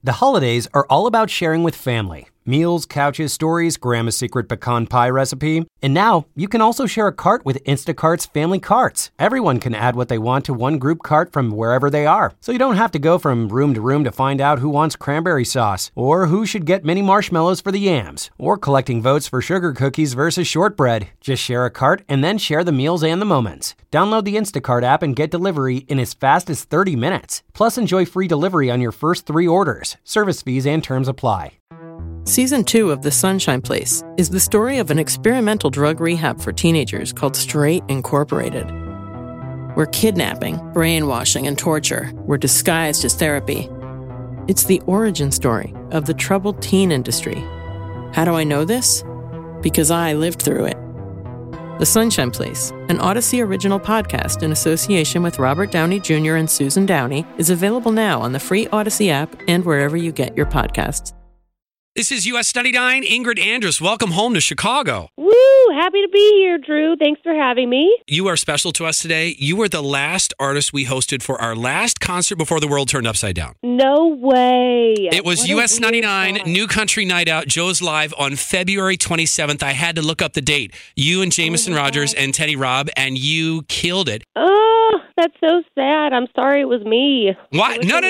The holidays are all about sharing with family. Meals, couches, stories, Grandma's secret pecan pie recipe. And now, you can also share a cart with Instacart's Family Carts. Everyone can add what they want to one group cart from wherever they are. So you don't have to go from room to find out who wants cranberry sauce, or who should get mini marshmallows for the yams, or collecting votes for sugar cookies versus shortbread. Just share a cart and then share the meals and the moments. Download the Instacart app and get delivery in as fast as 30 minutes. Plus, enjoy free delivery on your first 3 orders. Service fees and terms apply. Season 2 of The Sunshine Place is the story of an experimental drug rehab for teenagers called Straight Incorporated, where kidnapping, brainwashing, and torture were disguised as therapy. It's the origin story of the troubled teen industry. How do I know this? Because I lived through it. The Sunshine Place, an Odyssey original podcast in association with Robert Downey Jr. and Susan Downey, is available now on the free Odyssey app and wherever you get your podcasts. This is US 99, Ingrid Andress. Welcome home to Chicago. Woo! Happy to be here, Drew. Thanks for having me. You are special to us today. You were the last artist we hosted for our last concert before the world turned upside down. No way. It was US 99, New Country Night Out, Joe's Live on February 27th. I had to look up the date. You and Jameson Rogers and Teddy Robb, and you killed it. Oh, that's so sad. I'm sorry it was me. What? No.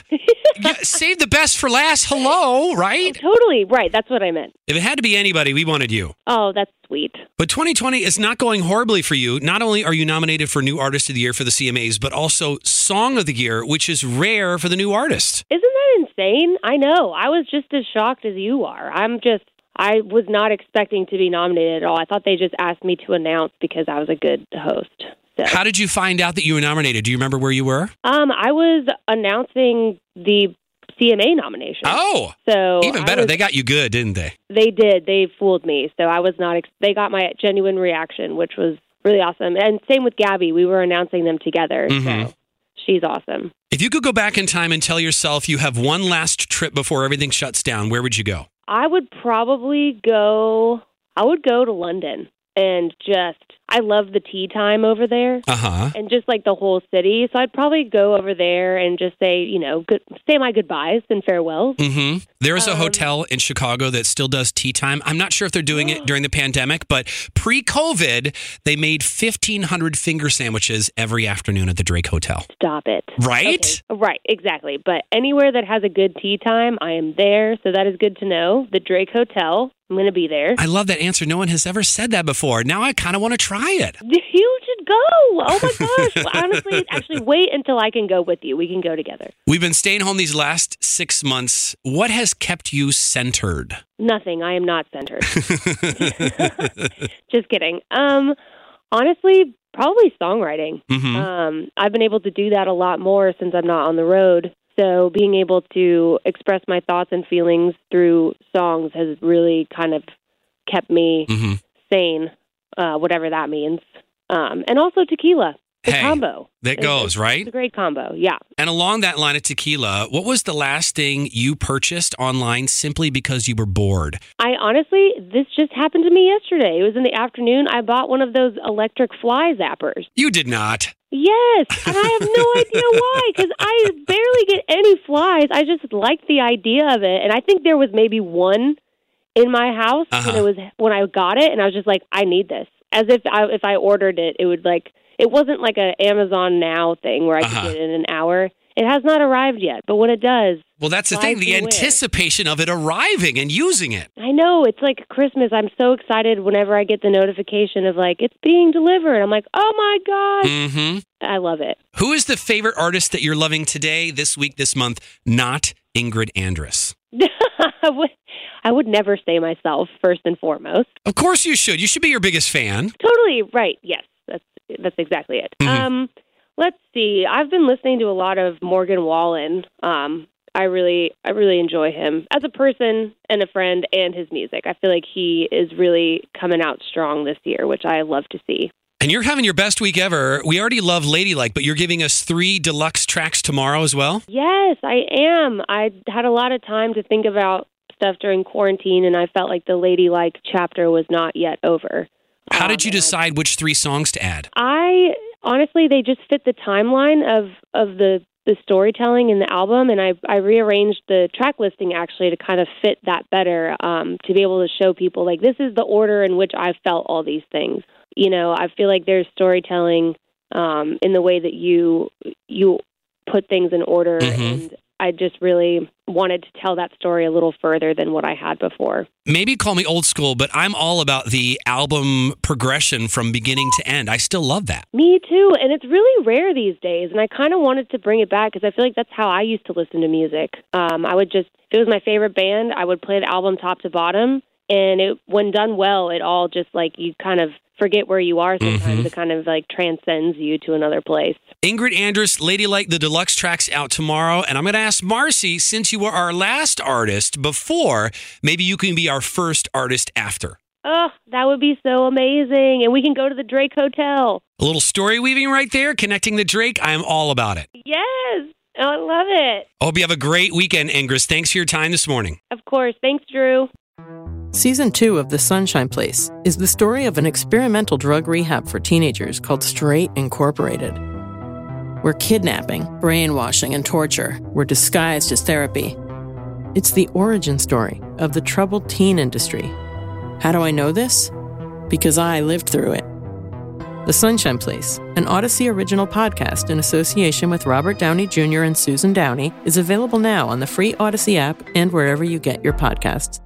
Save the best for last. Hello, right? Oh, totally. Right. That's what I meant. If it had to be anybody, we wanted you. Oh, that's sweet. But 2020 is not going horribly for you. Not only are you nominated for New Artist of the Year for the CMAs, but also Song of the Year, which is rare for the new artist. Isn't that insane? I know. I was just as shocked as you are. I was not expecting to be nominated at all. I thought they just asked me to announce because I was a good host. So. How did you find out that you were nominated? Do you remember where you were? I was announcing the CMA nomination. Oh, so even better. They got you good, didn't they? They did. They fooled me. So I was not. They got my genuine reaction, which was really awesome. And same with Gabby. We were announcing them together. Mm-hmm. So she's awesome. If you could go back in time and tell yourself you have one last trip before everything shuts down, where would you go? I would probably go. I would go to London and I love the tea time over there. And just like the whole city. So I'd probably go over there and just say, say my goodbyes and farewells. Mm-hmm. There is a hotel in Chicago that still does tea time. I'm not sure if they're doing it during the pandemic, but pre-COVID, they made 1,500 finger sandwiches every afternoon at the Drake Hotel. Stop it. Right? Okay. Right, exactly. But anywhere that has a good tea time, I am there. So that is good to know. The Drake Hotel. I'm going to be there. I love that answer. No one has ever said that before. Now I kind of want to try it. You should go. Oh, my gosh. Well, honestly, actually, wait until I can go with you. We can go together. We've been staying home these last 6 months. What has kept you centered? Nothing. I am not centered. Just kidding. Honestly, probably songwriting. Mm-hmm. I've been able to do that a lot more since I'm not on the road. So being able to express my thoughts and feelings through songs has really kind of kept me sane, whatever that means. And also tequila, the combo. That goes, right? It's a great combo, yeah. And along that line of tequila, what was the last thing you purchased online simply because you were bored? This just happened to me yesterday. It was in the afternoon. I bought one of those electric fly zappers. You did not. Yes, and I have no idea why, because I barely get any flies. I just liked the idea of it, and I think there was maybe one in my house when I got it, and I was just like, I need this. As if I ordered it, it would it wasn't like an Amazon Now thing where I could get it in an hour. It has not arrived yet, but when it does... Well, that's the thing, the anticipation of it arriving and using it. I know, it's like Christmas. I'm so excited whenever I get the notification of it's being delivered. I'm like, oh my gosh. Mm-hmm. I love it. Who is the favorite artist that you're loving today, this week, this month? Not Ingrid Andress. I would never say myself, first and foremost. Of course you should. You should be your biggest fan. Totally, right, yes. That's exactly it. Mm-hmm. Let's see. I've been listening to a lot of Morgan Wallen. I really enjoy him as a person and a friend and his music. I feel like he is really coming out strong this year, which I love to see. And you're having your best week ever. We already love Ladylike, but you're giving us 3 deluxe tracks tomorrow as well? Yes, I am. I had a lot of time to think about stuff during quarantine, and I felt like the Ladylike chapter was not yet over. How did you decide which 3 songs to add? Honestly, they just fit the timeline of the the storytelling in the album, and I rearranged the track listing actually to kind of fit that better, to be able to show people, like, this is the order in which I felt all these things. You know, I feel like there's storytelling in the way that you put things in order, and I just really wanted to tell that story a little further than what I had before. Maybe call me old school, but I'm all about the album progression from beginning to end. I still love that. Me too, and it's really rare these days, and I kind of wanted to bring it back because I feel like that's how I used to listen to music. I would just, if it was my favorite band, I would play the album top to bottom, and when done well, it all just, like, you kind of forget where you are sometimes. It kind of, like, transcends you to another place. Ingrid Andress, Ladylike, the deluxe track's out tomorrow. And I'm going to ask Marcy, since you were our last artist before, maybe you can be our first artist after. Oh, that would be so amazing. And we can go to the Drake Hotel. A little story weaving right there, connecting the Drake. I am all about it. Yes. Oh, I love it. I hope you have a great weekend, Ingrid. Thanks for your time this morning. Of course. Thanks, Drew. Season 2 of The Sunshine Place is the story of an experimental drug rehab for teenagers called Straight Incorporated, where kidnapping, brainwashing, and torture were disguised as therapy. It's the origin story of the troubled teen industry. How do I know this? Because I lived through it. The Sunshine Place, an Odyssey original podcast in association with Robert Downey Jr. and Susan Downey, is available now on the free Odyssey app and wherever you get your podcasts.